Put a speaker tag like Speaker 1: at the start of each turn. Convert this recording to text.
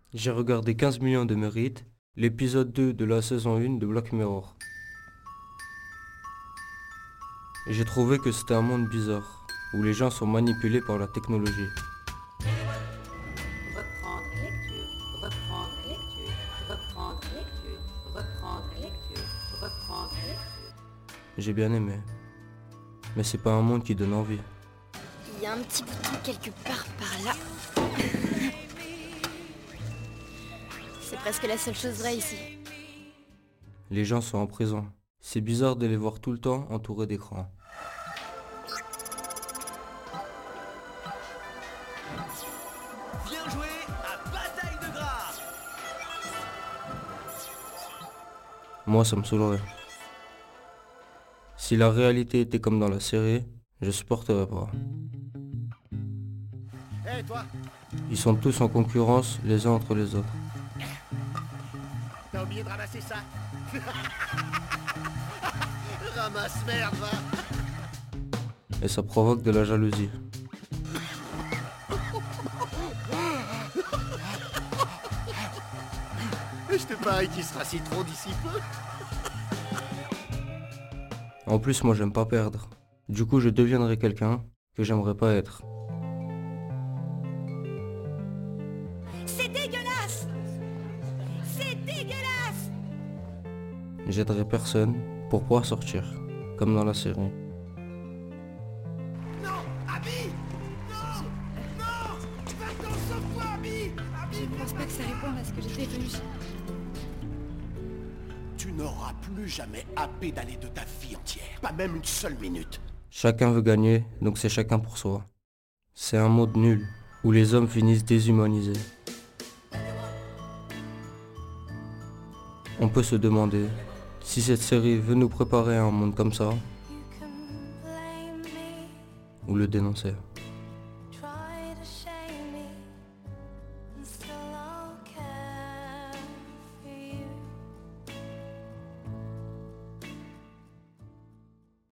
Speaker 1: J'ai regardé 15 millions de mérites, l'épisode 2 de la saison 1 de Black Mirror. Et j'ai trouvé que c'était un monde bizarre, où les gens sont manipulés par la technologie.
Speaker 2: Reprendre lecture, reprendre lecture, reprendre lecture, reprendre lecture, reprendre lecture.
Speaker 1: J'ai bien aimé. Mais c'est pas un monde qui donne envie.
Speaker 3: Il y a un petit bouton quelque part par là. C'est presque la seule chose vraie ici.
Speaker 1: Les gens sont en prison. C'est bizarre de les voir tout le temps entourés d'écrans.
Speaker 4: Bien joué à Bataille de Gras.
Speaker 1: Moi, ça me saoulerait. Si la réalité était comme dans la série, je supporterais pas.
Speaker 4: Hé toi,
Speaker 1: Ils sont tous en concurrence les uns entre les autres.
Speaker 4: t'as oublié de ramasser ça. Ramasse merde, va.
Speaker 1: Et ça provoque de la jalousie.
Speaker 4: Je te parie qu'il sera citron d'ici peu.
Speaker 1: En plus, moi, j'aime pas perdre. Du coup, je deviendrai quelqu'un que j'aimerais pas être.
Speaker 3: C'est dégueulasse! C'est dégueulasse!
Speaker 1: J'aiderai personne pour pouvoir sortir, comme dans la série.
Speaker 4: Non, Abby. Non, non. Va-t'en, sauve-toi, Abby.
Speaker 3: Je ne pense pas que ça réponde à ce que j'étais venue.
Speaker 4: Tu n'auras plus jamais à pédaler de ta vie entière. Pas même une seule minute.
Speaker 1: Chacun veut gagner, donc c'est chacun pour soi. C'est un monde nul, où les hommes finissent déshumanisés. On peut se demander si cette série veut nous préparer à un monde comme ça, ou le dénoncer.